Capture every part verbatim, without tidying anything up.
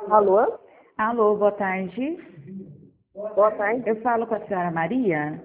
Alô? Alô, boa tarde. Boa tarde. Eu falo com a senhora Maria.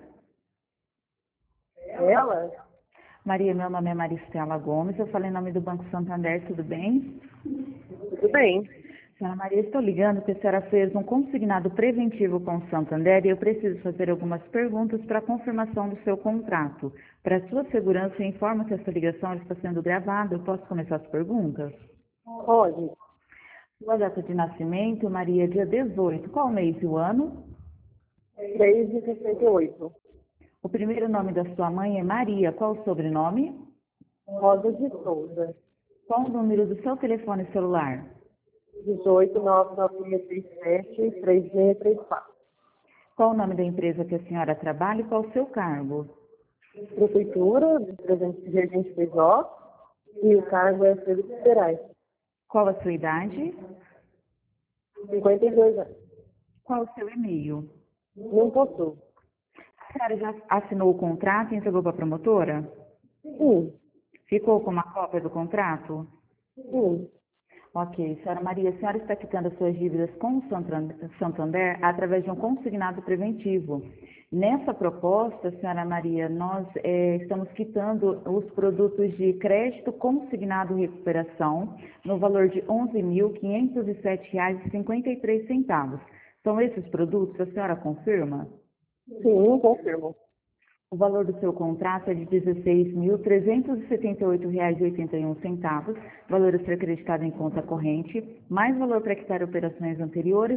Ela? Maria, meu nome é Maristela Gomes, eu falo em nome do Banco Santander, tudo bem? Tudo bem. Senhora Maria, estou ligando porque a senhora fez um consignado preventivo com o Santander e eu preciso fazer algumas perguntas para a confirmação do seu contrato. Para sua segurança, eu informo que essa ligação está sendo gravada. Eu posso começar as perguntas? Pode. Sua data de nascimento, Maria, dia dezoito. Qual mês e o ano? três de sessenta e oito. O primeiro nome da sua mãe é Maria. Qual o sobrenome? Rosa de Souza. Qual o número do seu telefone celular? dezoito, nove nove seis três sete, três seis três quatro. Qual o nome da empresa que a senhora trabalha e qual o seu cargo? Prefeitura, de Jardim Feijó, e o cargo é Serviços Federais. Qual a sua idade? cinquenta e dois anos. Qual o seu e-mail? Não possuo. A senhora já assinou o contrato e entregou para a promotora? Sim. Ficou com uma cópia do contrato? Sim. Ok, senhora Maria, a senhora está quitando as suas dívidas com o Santander através de um consignado preventivo. Nessa proposta, senhora Maria, nós é, estamos quitando os produtos de crédito consignado recuperação no valor de onze mil quinhentos e sete reais e cinquenta e três centavos. São esses produtos, a senhora confirma? Sim, confirmo. O valor do seu contrato é de dezesseis mil trezentos e setenta e oito reais e oitenta e um centavos, valor a ser acreditado em conta corrente, mais valor para quitar operações anteriores.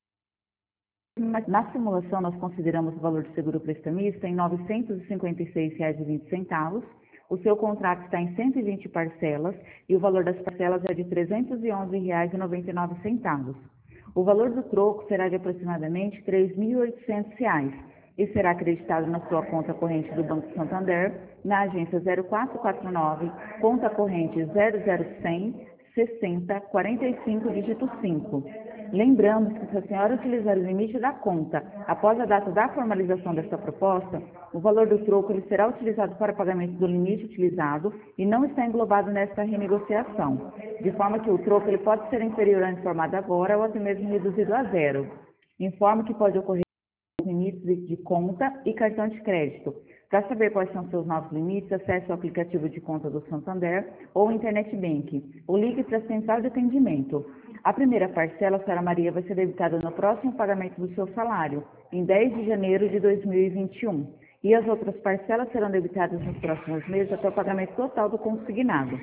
Na simulação, nós consideramos o valor de seguro prestamista em novecentos e cinquenta e seis reais e vinte centavos. O seu contrato está em cento e vinte parcelas e o valor das parcelas é de trezentos e onze reais e noventa e nove centavos. O valor do troco será de aproximadamente três mil e oitocentos reais e será acreditado na sua conta corrente do Banco Santander, na agência zero quatro quatro nove, conta corrente zero zero cem, sessenta, quarenta e cinco, dígito cinco. Lembramos que se a senhora utilizar o limite da conta após a data da formalização desta proposta, o valor do troco ele será utilizado para pagamento do limite utilizado e não está englobado nesta renegociação, de forma que o troco ele pode ser inferior ao informado agora ou até mesmo reduzido a zero. Informo que pode ocorrer limites de conta e cartão de crédito. Para saber quais são seus novos limites, acesse o aplicativo de conta do Santander ou o Internet Banking, ou ligue para a central de atendimento. A primeira parcela, senhora Maria, vai ser debitada no próximo pagamento do seu salário, em dez de janeiro de dois mil e vinte e um. E as outras parcelas serão debitadas nos próximos meses até o pagamento total do consignado.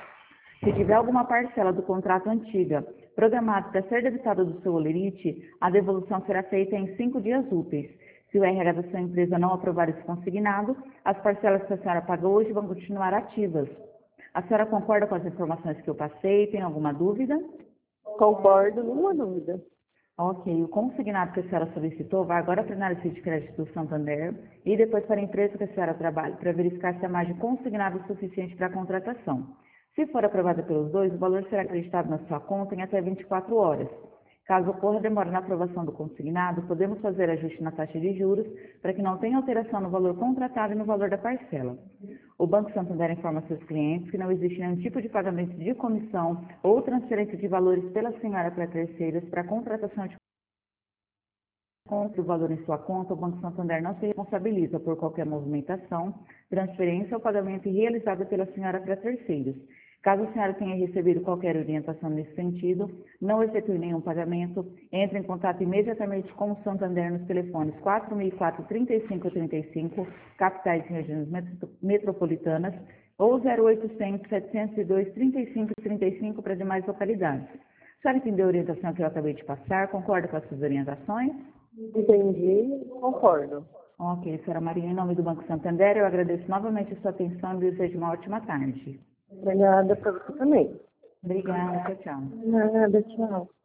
Se tiver alguma parcela do contrato antiga programada para ser debitada do seu holerite, a devolução será feita em cinco dias úteis. Se o R H da sua empresa não aprovar esse consignado, as parcelas que a senhora paga hoje vão continuar ativas. A senhora concorda com as informações que eu passei? Tem alguma dúvida? Concordo, nenhuma dúvida. Ok, o consignado que a senhora solicitou vai agora para a análise de crédito do Santander e depois para a empresa que a senhora trabalha, para verificar se a margem consignada é suficiente para a contratação. Se for aprovada pelos dois, o valor será acreditado na sua conta em até vinte e quatro horas. Caso ocorra demora na aprovação do consignado, podemos fazer ajuste na taxa de juros para que não tenha alteração no valor contratado e no valor da parcela. O Banco Santander informa seus clientes que não existe nenhum tipo de pagamento de comissão ou transferência de valores pela senhora para terceiros para contratação de compra o valor em sua conta. O Banco Santander não se responsabiliza por qualquer movimentação, transferência ou pagamento realizado pela senhora para terceiros. Caso a senhora tenha recebido qualquer orientação nesse sentido, não efetue nenhum pagamento, entre em contato imediatamente com o Santander nos telefones quatro mil e quatro, trinta e cinco trinta e cinco, capitais e regiões metropolitanas, ou zero oitocentos, setecentos e dois, trinta e cinco trinta e cinco para demais localidades. A senhora entendeu a orientação que eu acabei de passar? Concorda com as suas orientações? Entendi, concordo. Ok, senhora Maria, em nome do Banco Santander, eu agradeço novamente a sua atenção e desejo uma ótima tarde. Obrigada para você também. Obrigada, tchau, tchau. Nada, tchau.